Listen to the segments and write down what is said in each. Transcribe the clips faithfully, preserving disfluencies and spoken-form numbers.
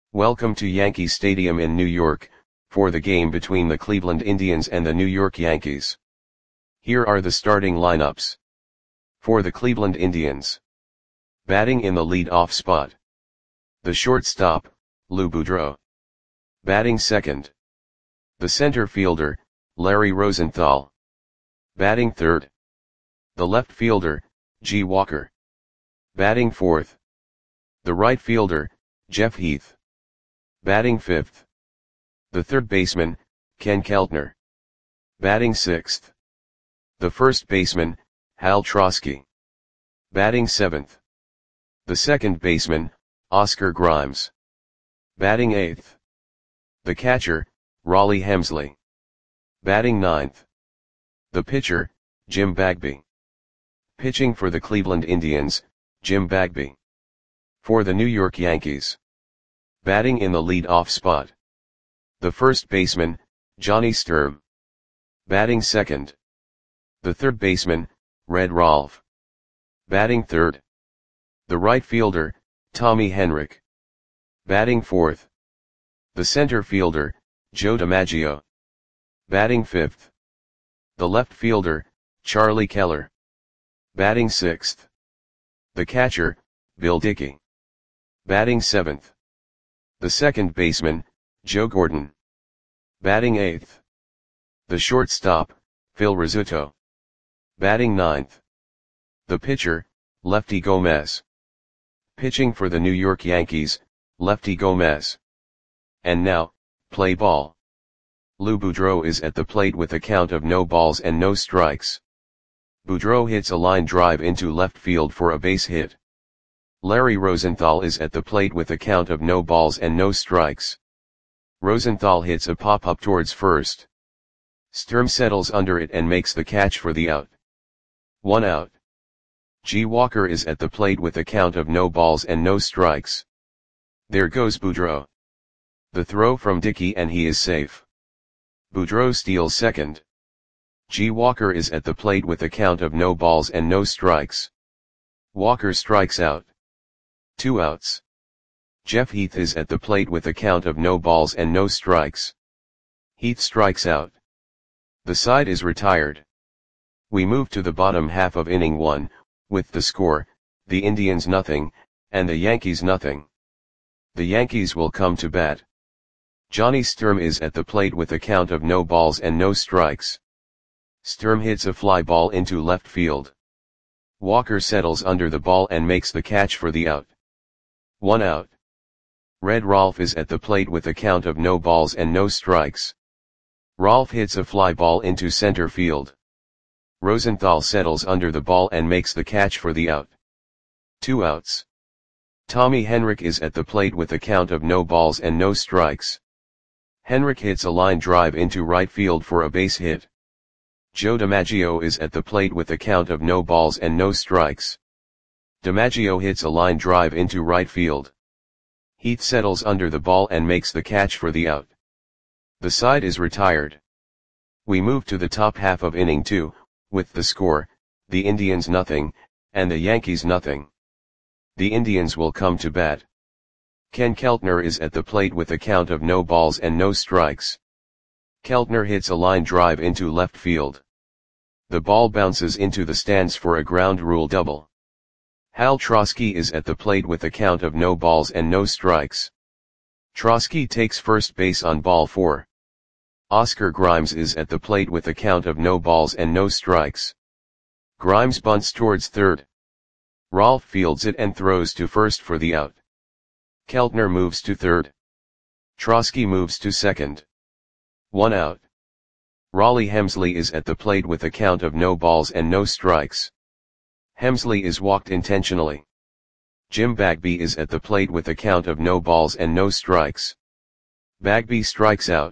Welcome to Yankee Stadium in New York, for the game between the Cleveland Indians and the New York Yankees. Here are the starting lineups. For the Cleveland Indians. Batting in the lead-off spot. The shortstop, Lou Boudreau. Batting second. The center fielder, Larry Rosenthal. Batting third. The left fielder, G. Walker. Batting fourth. The right fielder, Jeff Heath. Batting fifth. The third baseman, Ken Keltner. Batting sixth. The first baseman, Hal Trosky. Batting seventh. The second baseman, Oscar Grimes. Batting eighth. The catcher, Rollie Hemsley. Batting ninth. The pitcher, Jim Bagby. Pitching for the Cleveland Indians, Jim Bagby. For the New York Yankees. Batting in the lead-off spot. The first baseman, Johnny Sturm. Batting second. The third baseman, Red Rolfe. Batting third. The right fielder, Tommy Henrich. Batting fourth. The center fielder, Joe DiMaggio. Batting fifth. The left fielder, Charlie Keller. Batting sixth. The catcher, Bill Dickey. Batting seventh. The second baseman, Joe Gordon. Batting eighth. The shortstop, Phil Rizzuto. Batting ninth. The pitcher, Lefty Gomez. Pitching for the New York Yankees, Lefty Gomez. And now, play ball. Lou Boudreau is at the plate with a count of no balls and no strikes. Boudreau hits a line drive into left field for a base hit. Larry Rosenthal is at the plate with a count of no balls and no strikes. Rosenthal hits a pop-up towards first. Sturm settles under it and makes the catch for the out. One out. G. Walker is at the plate with a count of no balls and no strikes. There goes Boudreau. The throw from Dickey and he is safe. Boudreau steals second. G. Walker is at the plate with a count of no balls and no strikes. Walker strikes out. Two outs. Jeff Heath is at the plate with a count of no balls and no strikes. Heath strikes out. The side is retired. We move to the bottom half of inning one, with the score, the Indians nothing, and the Yankees nothing. The Yankees will come to bat. Johnny Sturm is at the plate with a count of no balls and no strikes. Sturm hits a fly ball into left field. Walker settles under the ball and makes the catch for the out. One out. Red Rolfe is at the plate with a count of no balls and no strikes. Rolfe hits a fly ball into center field. Rosenthal settles under the ball and makes the catch for the out. Two outs. Tommy Henrich is at the plate with a count of no balls and no strikes. Henrich hits a line drive into right field for a base hit. Joe DiMaggio is at the plate with a count of no balls and no strikes. DiMaggio hits a line drive into right field. Heath settles under the ball and makes the catch for the out. The side is retired. We move to the top half of inning two, with the score, the Indians nothing, and the Yankees nothing. The Indians will come to bat. Ken Keltner is at the plate with a count of no balls and no strikes. Keltner hits a line drive into left field. The ball bounces into the stands for a ground rule double. Hal Trosky is at the plate with a count of no balls and no strikes. Trosky takes first base on ball four. Oscar Grimes is at the plate with a count of no balls and no strikes. Grimes bunts towards third. Rolfe fields it and throws to first for the out. Keltner moves to third. Trosky moves to second. One out. Rollie Hemsley is at the plate with a count of no balls and no strikes. Hemsley is walked intentionally. Jim Bagby is at the plate with a count of no balls and no strikes. Bagby strikes out.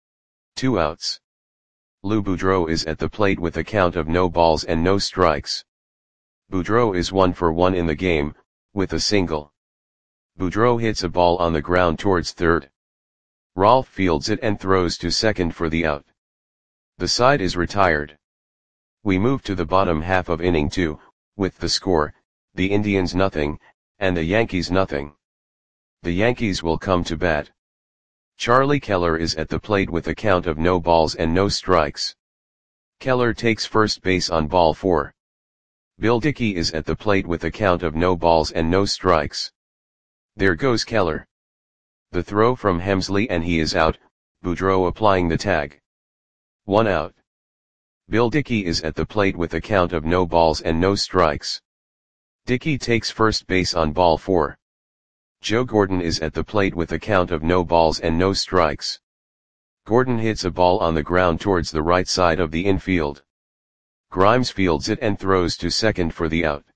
Two outs. Lou Boudreau is at the plate with a count of no balls and no strikes. Boudreau is one for one in the game, with a single. Boudreau hits a ball on the ground towards third. Rolfe fields it and throws to second for the out. The side is retired. We move to the bottom half of inning two, with the score, the Indians nothing, and the Yankees nothing. The Yankees will come to bat. Charlie Keller is at the plate with a count of no balls and no strikes. Keller takes first base on ball four. Bill Dickey is at the plate with a count of no balls and no strikes. There goes Keller. The throw from Hemsley and he is out, Boudreau applying the tag. One out. Bill Dickey is at the plate with a count of no balls and no strikes. Dickey takes first base on ball four. Joe Gordon is at the plate with a count of no balls and no strikes. Gordon hits a ball on the ground towards the right side of the infield. Grimes fields it and throws to second for the out.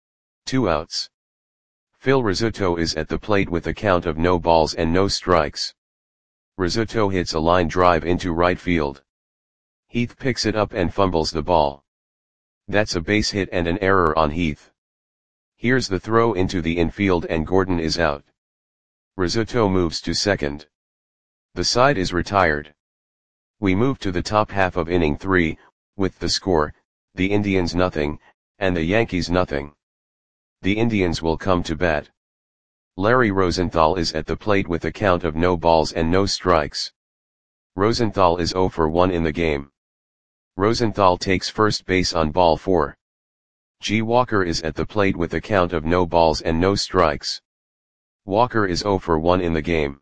Two outs. Phil Rizzuto is at the plate with a count of no balls and no strikes. Rizzuto hits a line drive into right field. Heath picks it up and fumbles the ball. That's a base hit and an error on Heath. Here's the throw into the infield and Gordon is out. Rizzuto moves to second. The side is retired. We move to the top half of inning three, with the score, the Indians nothing, and the Yankees nothing. The Indians will come to bat. Larry Rosenthal is at the plate with a count of no balls and no strikes. Rosenthal is oh for one in the game. Rosenthal takes first base on ball four. G. Walker is at the plate with a count of no balls and no strikes. Walker is oh for one in the game.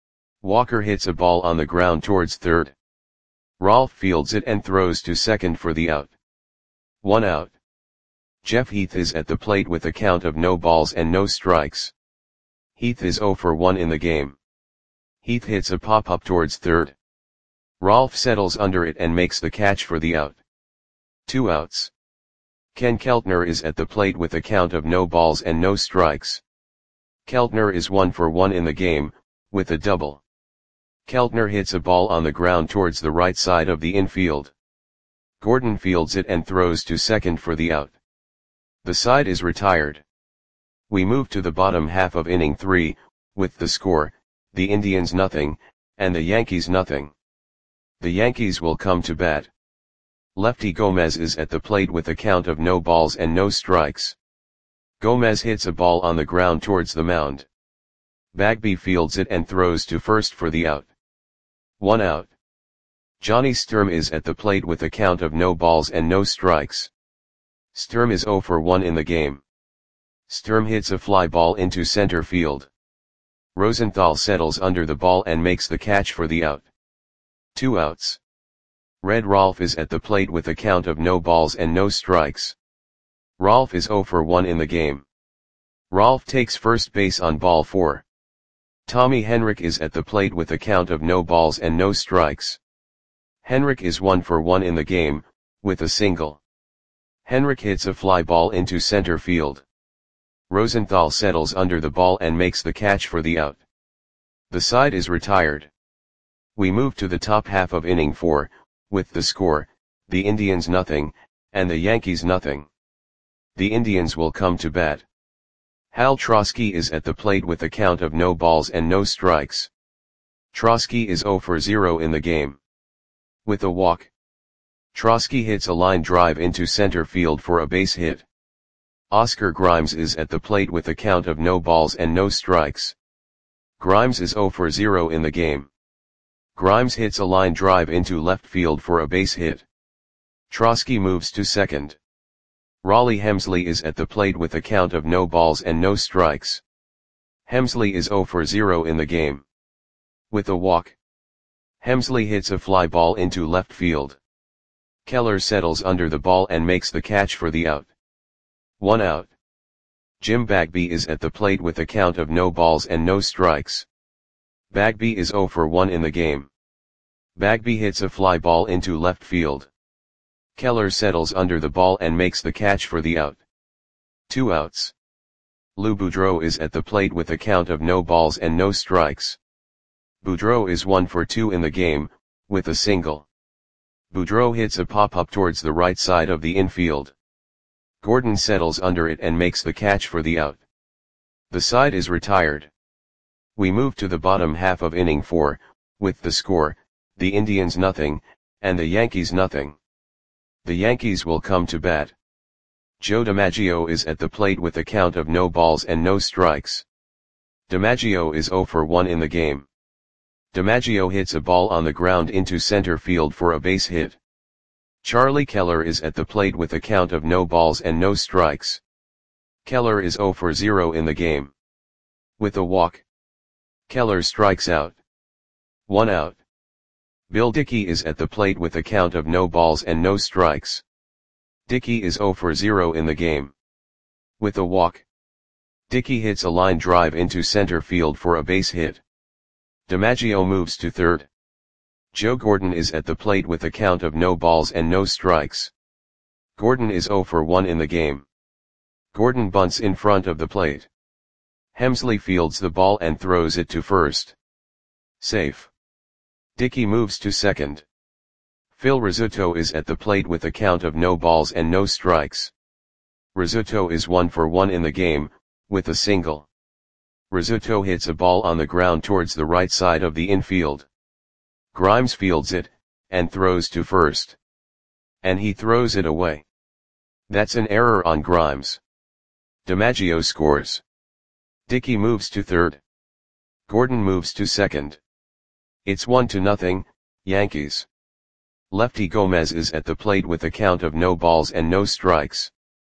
Walker hits a ball on the ground towards third. Rolfe fields it and throws to second for the out. One out. Jeff Heath is at the plate with a count of no balls and no strikes. Heath is oh for one in the game. Heath hits a pop-up towards third. Rolfe settles under it and makes the catch for the out. Two outs. Ken Keltner is at the plate with a count of no balls and no strikes. Keltner is one for one in the game, with a double. Keltner hits a ball on the ground towards the right side of the infield. Gordon fields it and throws to second for the out. The side is retired. We move to the bottom half of inning three, with the score, the Indians nothing, and the Yankees nothing. The Yankees will come to bat. Lefty Gomez is at the plate with a count of no balls and no strikes. Gomez hits a ball on the ground towards the mound. Bagby fields it and throws to first for the out. One out. Johnny Sturm is at the plate with a count of no balls and no strikes. Sturm is oh for one in the game. Sturm hits a fly ball into center field. Rosenthal settles under the ball and makes the catch for the out. Two outs. Red Rolfe is at the plate with a count of no balls and no strikes. Rolfe is oh for one in the game. Rolfe takes first base on ball four. Tommy Henrich is at the plate with a count of no balls and no strikes. Henrich is one for one in the game, with a single. Henrich hits a fly ball into center field. Rosenthal settles under the ball and makes the catch for the out. The side is retired. We move to the top half of inning four, with the score, the Indians nothing, and the Yankees nothing. The Indians will come to bat. Hal Trosky is at the plate with a count of no balls and no strikes. Trosky is oh for zero in the game. With a walk. Trosky hits a line drive into center field for a base hit. Oscar Grimes is at the plate with a count of no balls and no strikes. Grimes is oh for zero in the game. Grimes hits a line drive into left field for a base hit. Trosky moves to second. Raleigh Hemsley is at the plate with a count of no balls and no strikes. Hemsley is oh for zero in the game. With a walk. Hemsley hits a fly ball into left field. Keller settles under the ball and makes the catch for the out. One out. Jim Bagby is at the plate with a count of no balls and no strikes. Bagby is oh for one in the game. Bagby hits a fly ball into left field. Keller settles under the ball and makes the catch for the out. Two outs. Lou Boudreau is at the plate with a count of no balls and no strikes. Boudreau is one for two in the game, with a single. Boudreau hits a pop-up towards the right side of the infield. Gordon settles under it and makes the catch for the out. The side is retired. We move to the bottom half of inning four, with the score, the Indians nothing, and the Yankees nothing. The Yankees will come to bat. Joe DiMaggio is at the plate with a count of no balls and no strikes. DiMaggio is zero for one in the game. DiMaggio hits a ball on the ground into center field for a base hit. Charlie Keller is at the plate with a count of no balls and no strikes. Keller is zero for zero in the game. With a walk, Keller strikes out. One out. Bill Dickey is at the plate with a count of no balls and no strikes. Dickey is zero for zero in the game. With a walk, Dickey hits a line drive into center field for a base hit. DiMaggio moves to third. Joe Gordon is at the plate with a count of no balls and no strikes. Gordon is zero for one in the game. Gordon bunts in front of the plate. Hemsley fields the ball and throws it to first. Safe. Dickey moves to second. Phil Rizzuto is at the plate with a count of no balls and no strikes. Rizzuto is one for one in the game, with a single. Rizzuto hits a ball on the ground towards the right side of the infield. Grimes fields it, and throws to first. And he throws it away. That's an error on Grimes. DiMaggio scores. Dickey moves to third. Gordon moves to second. It's one to nothing, Yankees. Lefty Gomez is at the plate with a count of no balls and no strikes.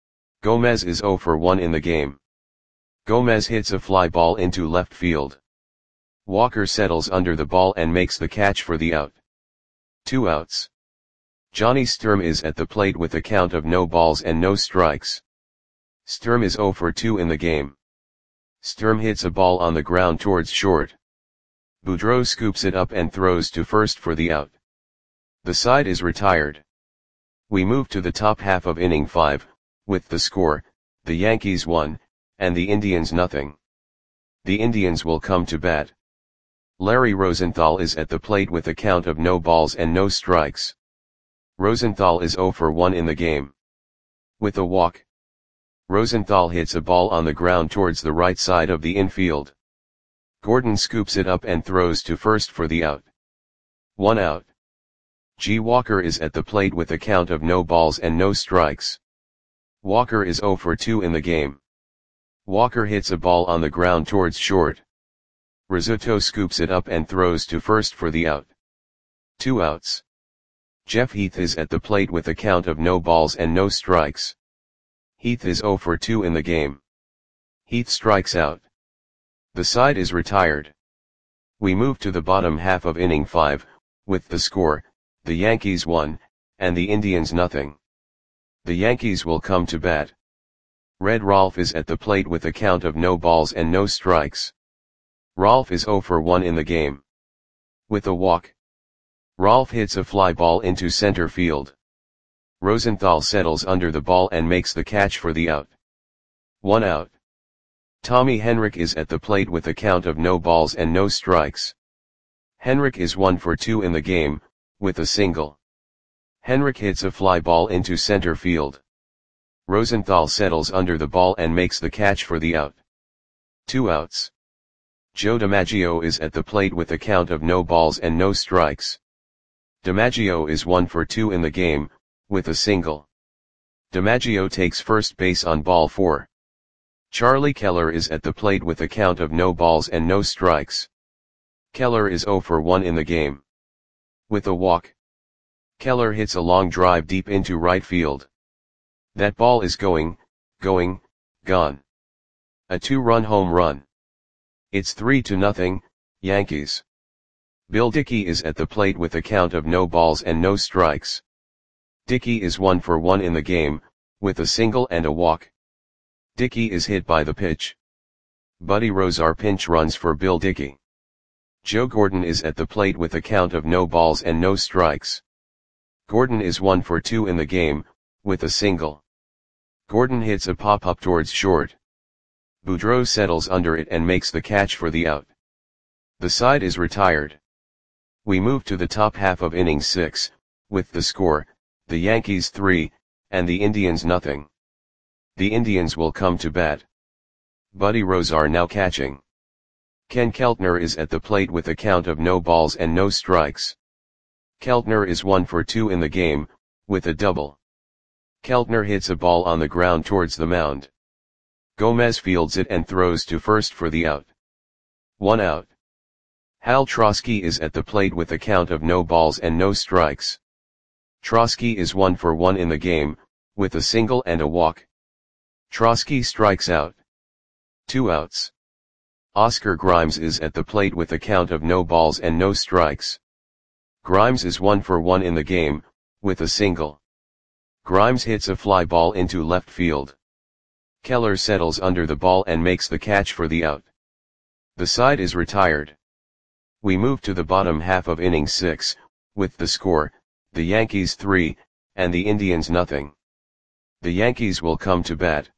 Gomez is zero for one in the game. Gomez hits a fly ball into left field. Walker settles under the ball and makes the catch for the out. Two outs. Johnny Sturm is at the plate with a count of no balls and no strikes. Sturm is zero for two in the game. Sturm hits a ball on the ground towards short. Boudreau scoops it up and throws to first for the out. The side is retired. We move to the top half of inning five, with the score, the Yankees one, and the Indians nothing. The Indians will come to bat. Larry Rosenthal is at the plate with a count of no balls and no strikes. Rosenthal is zero for one in the game. With a walk, Rosenthal hits a ball on the ground towards the right side of the infield. Gordon scoops it up and throws to first for the out. One out. G. Walker is at the plate with a count of no balls and no strikes. Walker is zero for two in the game. Walker hits a ball on the ground towards short. Rizzuto scoops it up and throws to first for the out. Two outs. Jeff Heath is at the plate with a count of no balls and no strikes. Heath is zero for two in the game. Heath strikes out. The side is retired. We move to the bottom half of inning five, with the score, the Yankees one, and the Indians nothing. The Yankees will come to bat. Red Rolfe is at the plate with a count of no balls and no strikes. Rolfe is zero for one in the game. With a walk, Rolfe hits a fly ball into center field. Rosenthal settles under the ball and makes the catch for the out. One out. Tommy Henrich is at the plate with a count of no balls and no strikes. Henrich is one for two in the game, with a single. Henrich hits a fly ball into center field. Rosenthal settles under the ball and makes the catch for the out. Two outs. Joe DiMaggio is at the plate with a count of no balls and no strikes. DiMaggio is one for two in the game, with a single. DiMaggio takes first base on ball four. Charlie Keller is at the plate with a count of no balls and no strikes. Keller is zero for one in the game. With a walk, Keller hits a long drive deep into right field. That ball is going, going, gone. A two-run home run. It's three to nothing, Yankees. Bill Dickey is at the plate with a count of no balls and no strikes. Dickey is one for one in the game, with a single and a walk. Dickey is hit by the pitch. Buddy Rozar pinch runs for Bill Dickey. Joe Gordon is at the plate with a count of no balls and no strikes. Gordon is one for two in the game, with a single. Gordon hits a pop-up towards short. Boudreau settles under it and makes the catch for the out. The side is retired. We move to the top half of inning six, with the score, the Yankees three, and the Indians nothing. The Indians will come to bat. Buddy Rozar now catching. Ken Keltner is at the plate with a count of no balls and no strikes. Keltner is one for two in the game, with a double. Keltner hits a ball on the ground towards the mound. Gomez fields it and throws to first for the out. One out. Hal Trosky is at the plate with a count of no balls and no strikes. Trosky is one for one in the game, with a single and a walk. Trosky strikes out. Two outs. Oscar Grimes is at the plate with a count of no balls and no strikes. Grimes is one for one in the game, with a single. Grimes hits a fly ball into left field. Keller settles under the ball and makes the catch for the out. The side is retired. We move to the bottom half of inning six, with the score, the Yankees three, and the Indians nothing. The Yankees will come to bat.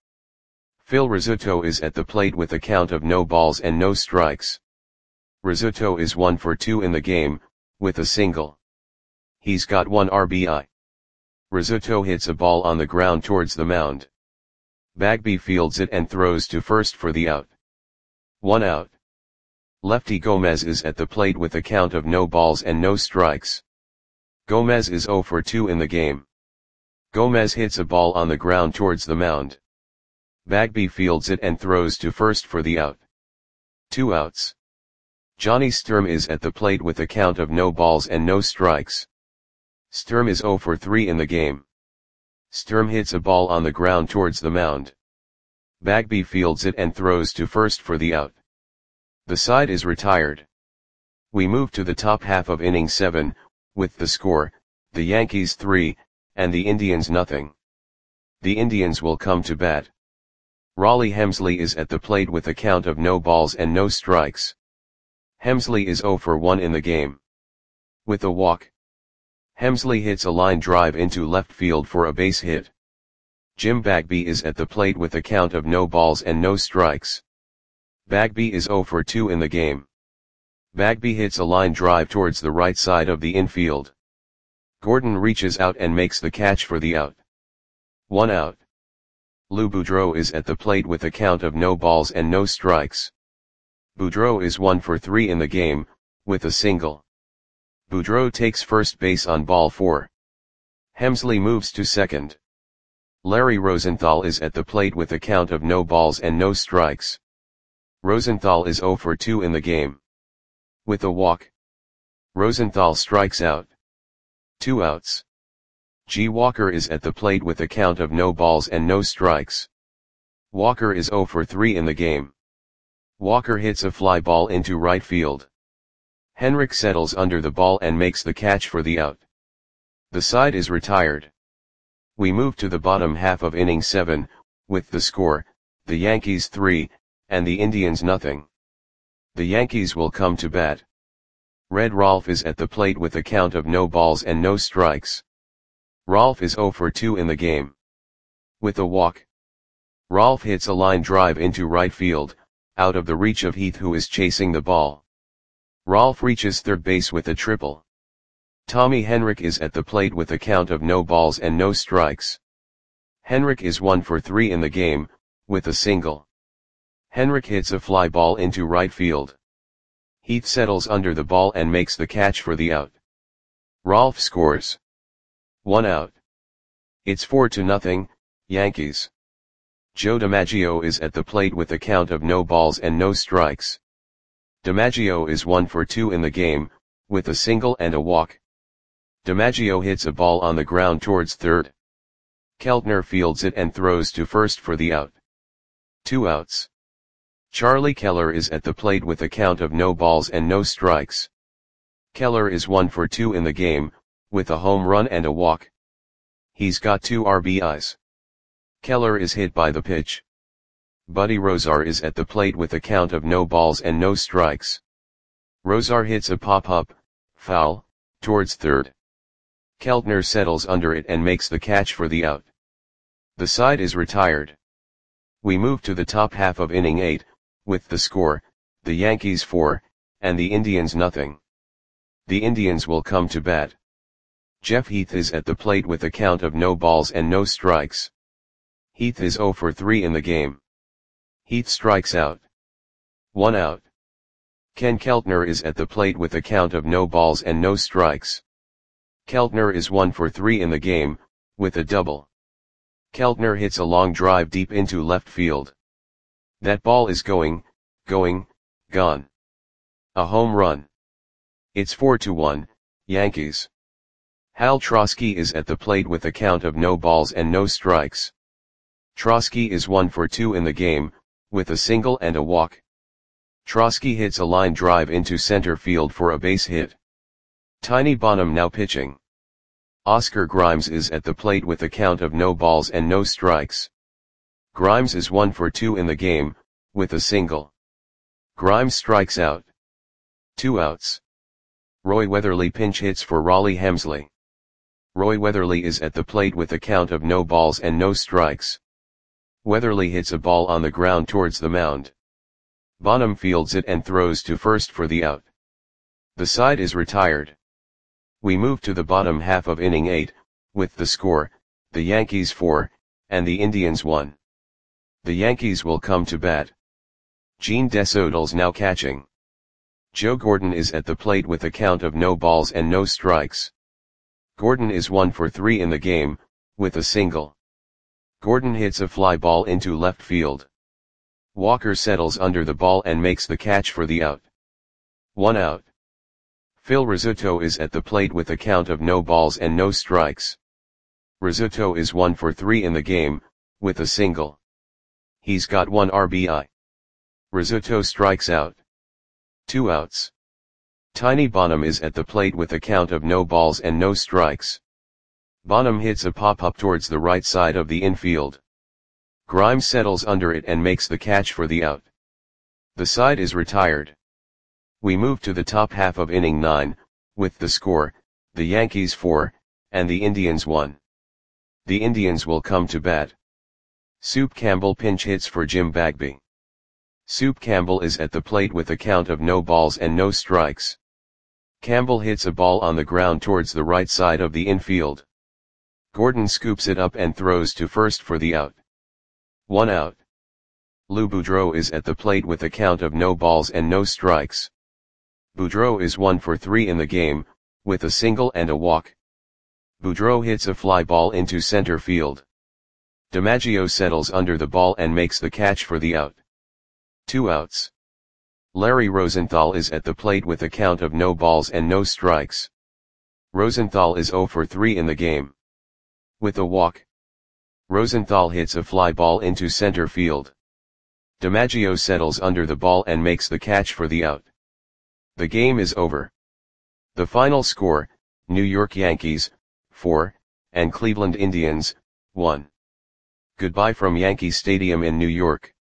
Phil Rizzuto is at the plate with a count of no balls and no strikes. Rizzuto is one for two in the game, with a single. He's got one R B I. Rizzuto hits a ball on the ground towards the mound. Bagby fields it and throws to first for the out. One out. Lefty Gomez is at the plate with a count of no balls and no strikes. Gomez is zero for two in the game. Gomez hits a ball on the ground towards the mound. Bagby fields it and throws to first for the out. Two outs. Johnny Sturm is at the plate with a count of no balls and no strikes. Sturm is zero for three in the game. Sturm hits a ball on the ground towards the mound. Bagby fields it and throws to first for the out. The side is retired. We move to the top half of inning seven, with the score, the Yankees three, and the Indians nothing. The Indians will come to bat. Raleigh Hemsley is at the plate with a count of no balls and no strikes. Hemsley is zero for one in the game. With a walk. Hemsley hits a line drive into left field for a base hit. Jim Bagby is at the plate with a count of no balls and no strikes. Bagby is zero for two in the game. Bagby hits a line drive towards the right side of the infield. Gordon reaches out and makes the catch for the out. One out. Lou Boudreau is at the plate with a count of no balls and no strikes. Boudreau is one for three in the game, with a single. Boudreau takes first base on ball four. Hemsley moves to second. Larry Rosenthal is at the plate with a count of no balls and no strikes. Rosenthal is zero for two in the game. With a walk. Rosenthal strikes out. Two outs. G. Walker is at the plate with a count of no balls and no strikes. Walker is zero for three in the game. Walker hits a fly ball into right field. Henrik settles under the ball and makes the catch for the out. The side is retired. We move to the bottom half of inning seven, with the score, the Yankees three, and the Indians nothing. The Yankees will come to bat. Red Rolfe is at the plate with a count of no balls and no strikes. Rolfe is zero for two in the game. With a walk. Rolfe hits a line drive into right field, out of the reach of Heath, who is chasing the ball. Rolfe reaches third base with a triple. Tommy Henrik is at the plate with a count of no balls and no strikes. Henrik is one for three in the game, with a single. Henrik hits a fly ball into right field. Heath settles under the ball and makes the catch for the out. Rolfe scores. One out. It's four to nothing, Yankees. Joe DiMaggio is at the plate with a count of no balls and no strikes. DiMaggio is one for two in the game, with a single and a walk. DiMaggio hits a ball on the ground towards third. Keltner fields it and throws to first for the out. Two outs. Charlie Keller is at the plate with a count of no balls and no strikes. Keller is one for two in the game, with a home run and a walk. He's got two R B Is. Keller is hit by the pitch. Buddy Rozar is at the plate with a count of no balls and no strikes. Rozar hits a pop-up, foul, towards third. Keltner settles under it and makes the catch for the out. The side is retired. We move to the top half of inning eight, with the score, the Yankees four, and the Indians nothing. The Indians will come to bat. Jeff Heath is at the plate with a count of no balls and no strikes. Heath is zero for three in the game. Heath strikes out. One out. Ken Keltner is at the plate with a count of no balls and no strikes. Keltner is one for three in the game, with a double. Keltner hits a long drive deep into left field. That ball is going, going, gone. A home run. It's four to one, Yankees. Hal Trosky is at the plate with a count of no balls and no strikes. Trosky is one for two in the game, with a single and a walk. Trosky hits a line drive into center field for a base hit. Tiny Bonham now pitching. Oscar Grimes is at the plate with a count of no balls and no strikes. Grimes is one for two in the game, with a single. Grimes strikes out. Two outs. Roy Weatherly pinch hits for Raleigh Hemsley. Roy Weatherly is at the plate with a count of no balls and no strikes. Weatherly hits a ball on the ground towards the mound. Bonham fields it and throws to first for the out. The side is retired. We move to the bottom half of inning eight, with the score, the Yankees four, and the Indians one. The Yankees will come to bat. Gene Desautel's now catching. Joe Gordon is at the plate with a count of no balls and no strikes. Gordon is one for three in the game, with a single. Gordon hits a fly ball into left field. Walker settles under the ball and makes the catch for the out. One out. Phil Rizzuto is at the plate with a count of no balls and no strikes. Rizzuto is one for three in the game, with a single. He's got one R B I. Rizzuto strikes out. Two outs. Tiny Bonham is at the plate with a count of no balls and no strikes. Bonham hits a pop-up towards the right side of the infield. Grimes settles under it and makes the catch for the out. The side is retired. We move to the top half of inning nine, with the score, the Yankees four, and the Indians one. The Indians will come to bat. Soup Campbell pinch hits for Jim Bagby. Soup Campbell is at the plate with a count of no balls and no strikes. Campbell hits a ball on the ground towards the right side of the infield. Gordon scoops it up and throws to first for the out. One out. Lou Boudreau is at the plate with a count of no balls and no strikes. Boudreau is one for three in the game, with a single and a walk. Boudreau hits a fly ball into center field. DiMaggio settles under the ball and makes the catch for the out. Two outs. Larry Rosenthal is at the plate with a count of no balls and no strikes. Rosenthal is zero for three in the game. With a walk. Rosenthal hits a fly ball into center field. DiMaggio settles under the ball and makes the catch for the out. The game is over. The final score, New York Yankees, four, and Cleveland Indians, one. Goodbye from Yankee Stadium in New York.